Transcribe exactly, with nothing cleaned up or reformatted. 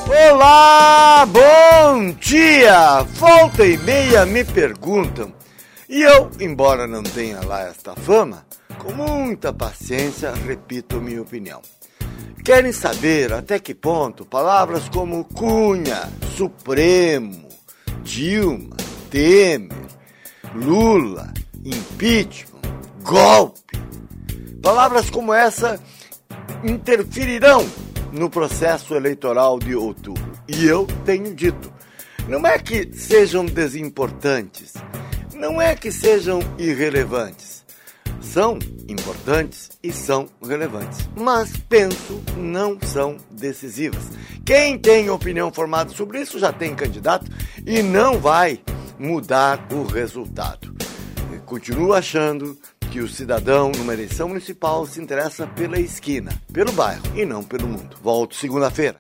Olá, bom dia! Volta e meia me perguntam, e eu, embora não tenha lá esta fama, com muita paciência repito minha opinião. Querem saber até que ponto palavras como Cunha, Supremo, Dilma, Temer, Lula, impeachment, golpe, palavras como essa interferirão no processo eleitoral de outubro. E eu tenho dito, não é que sejam desimportantes, não é que sejam irrelevantes, são importantes e são relevantes, mas penso não são decisivas. Quem tem opinião formada sobre isso já tem candidato e não vai mudar o resultado. Eu continuo achando que o cidadão, numa eleição municipal, se interessa pela esquina, pelo bairro e não pelo mundo. Volto segunda-feira.